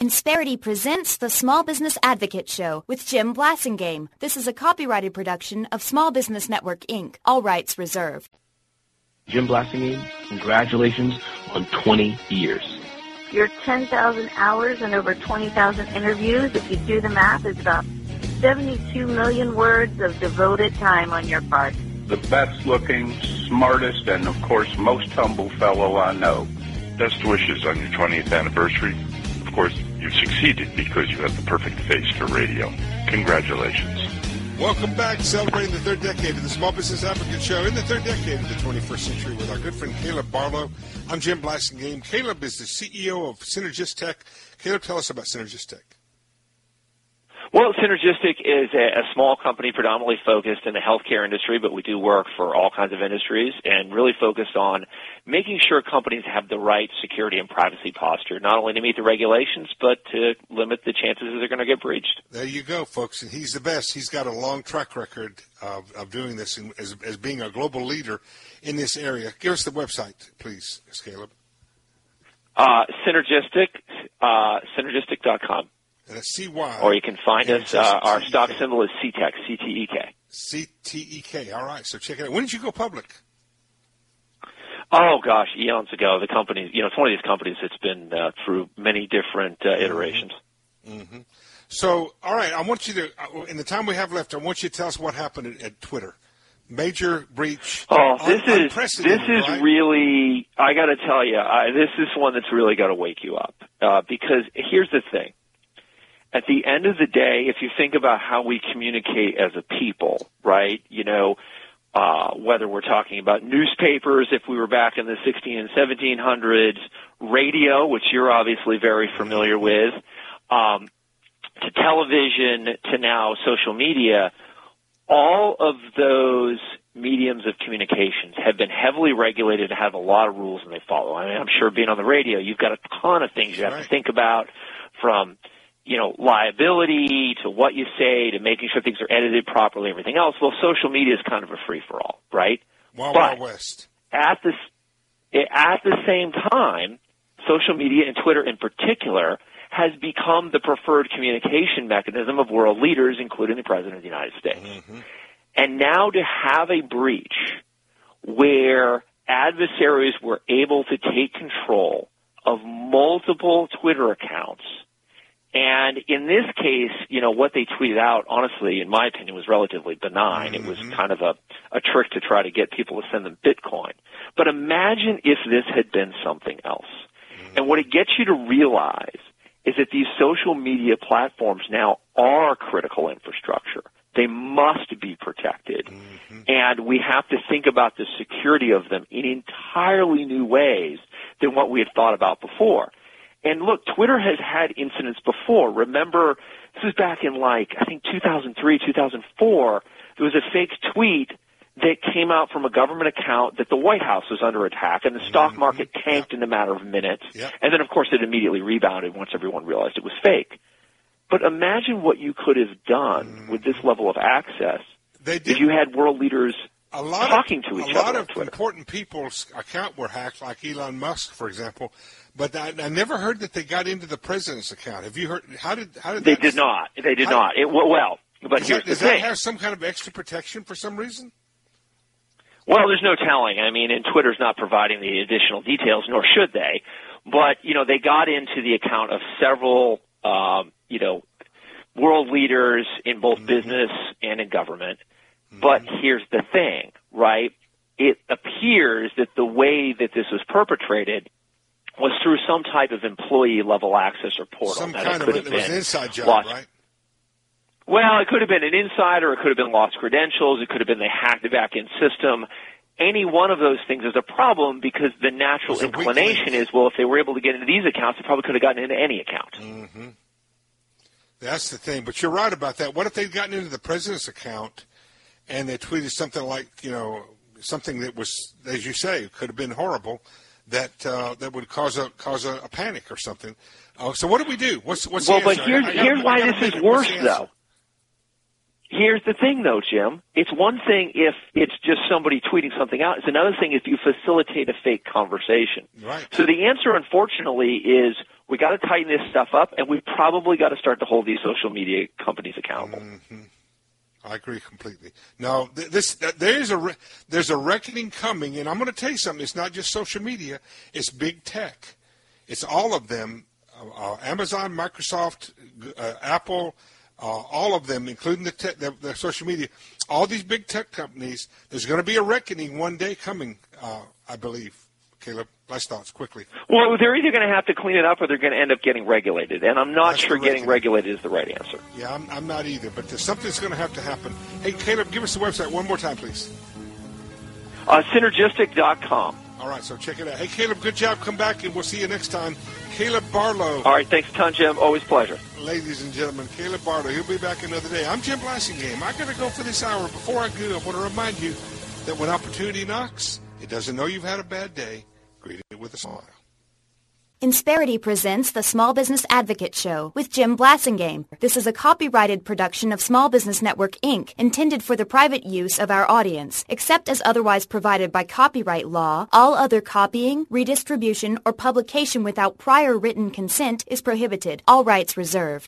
Insperity presents the Small Business Advocate Show with Jim Blasingame. This is a copyrighted production of Small Business Network, Inc. All rights reserved. Jim Blasingame, congratulations on 20 years. Your 10,000 hours and over 20,000 interviews, if you do the math, is about 72 million words of devoted time on your part. The best looking, smartest, and of course most humble fellow I know. Best wishes on your 20th anniversary. Of course, you succeeded because you have the perfect face for radio. Congratulations. Welcome back, celebrating the third decade of the Small Business Advocate Show in the third decade of the 21st century with our good friend Caleb Barlow. I'm Jim Blasingame. Caleb is the CEO of Synergistic. Caleb, tell us about Synergistic. Well, Synergistic is a small company predominantly focused in the healthcare industry, but we do work for all kinds of industries and really focused on making sure companies have the right security and privacy posture, not only to meet the regulations, but to limit the chances that they're going to get breached. There you go, folks. And he's the best. He's got a long track record of doing this and as being a global leader in this area. Give us the website, please, Caleb. Synergistic, synergistic.com. And that's C-Y. Or you can find us, our stock symbol is CTEK, C-T-E-K. C-T-E-K, all right, so check it out. When did you go public? Oh, gosh, eons ago. The company, it's one of these companies that's been through many different iterations. Mm-hmm. So, all right, I want you to, in the time we have left, I want you to tell us what happened at Twitter. Major breach. Oh, this is right? really, I got to tell you, this is one that's really got to wake you up. Because here's the thing. At the end of the day, if you think about how we communicate as a people, right, whether we're talking about newspapers, if we were back in the 16 and 1700s, radio, which you're obviously very familiar with, to television, to now social media, all of those mediums of communications have been heavily regulated and have a lot of rules and they follow. I mean, I'm sure being on the radio, you've got a ton of things you have to think about, from liability to what you say to making sure things are edited properly, everything else. Well, social media is kind of a free-for-all, right? Wild West. At the same time, social media and Twitter in particular has become the preferred communication mechanism of world leaders, including the President of the United States. Mm-hmm. And now to have a breach where adversaries were able to take control of multiple Twitter accounts. And in this case, what they tweeted out, honestly, in my opinion, was relatively benign. Mm-hmm. It was kind of a trick to try to get people to send them Bitcoin. But imagine if this had been something else. Mm-hmm. And what it gets you to realize is that these social media platforms now are critical infrastructure. They must be protected. Mm-hmm. And we have to think about the security of them in entirely new ways than what we had thought about before. And look, Twitter has had incidents before. Remember, this was back in I think 2003, 2004. There was a fake tweet that came out from a government account that the White House was under attack and the stock market tanked in a matter of minutes. Yep. And then, of course, it immediately rebounded once everyone realized it was fake. But imagine what you could have done with this level of access if you had world leaders talking to each other on Twitter. A lot of important people's accounts were hacked, like Elon Musk, for example. But I never heard that they got into the president's account. Have you heard? How did they did not? They did not. But here's the thing. Does that have some kind of extra protection for some reason? Well, there's no telling. I mean, and Twitter's not providing the additional details, nor should they. But they got into the account of several world leaders in both business and in government. Mm-hmm. But here's the thing, right? It appears that the way that this was perpetrated was through some type of employee-level access or portal. Some kind of it was an inside job, right? Well, it could have been an insider. It could have been lost credentials. It could have been they hacked the back-end system. Any one of those things is a problem because the natural inclination is, well, if they were able to get into these accounts, they probably could have gotten into any account. Mm-hmm. That's the thing. But you're right about that. What if they'd gotten into the president's account and they tweeted something like, something that was, as you say, could have been horrible, that would cause a panic or something. So what do we do? What's the answer? But here's why this is worse, though. Here's the thing, though, Jim. It's one thing if it's just somebody tweeting something out. It's another thing if you facilitate a fake conversation. Right. So the answer, unfortunately, is We got to tighten this stuff up, and we've probably got to start to hold these social media companies accountable. Mm-hmm. I agree completely. Now, there's a reckoning coming, and I'm going to tell you something. It's not just social media. It's big tech. It's all of them, Amazon, Microsoft, Apple, all of them, including the social media. All these big tech companies, there's going to be a reckoning one day coming, I believe. Caleb, last thoughts, quickly. Well, they're either going to have to clean it up or they're going to end up getting regulated, and I'm not sure getting regulated is the right answer. Yeah, I'm not either, but there's something's going to have to happen. Hey, Caleb, give us the website one more time, please. Synergistic.com. All right, so check it out. Hey, Caleb, good job. Come back, and we'll see you next time. Caleb Barlow. All right, thanks a ton, Jim. Always a pleasure. Ladies and gentlemen, Caleb Barlow. He'll be back another day. I'm Jim Blassingame. I got to go for this hour. Before I go, I want to remind you that when opportunity knocks, it doesn't know you've had a bad day. Greet it with a smile. Insperity presents the Small Business Advocate Show with Jim Blassingame. This is a copyrighted production of Small Business Network, Inc., intended for the private use of our audience. Except as otherwise provided by copyright law, all other copying, redistribution, or publication without prior written consent is prohibited. All rights reserved.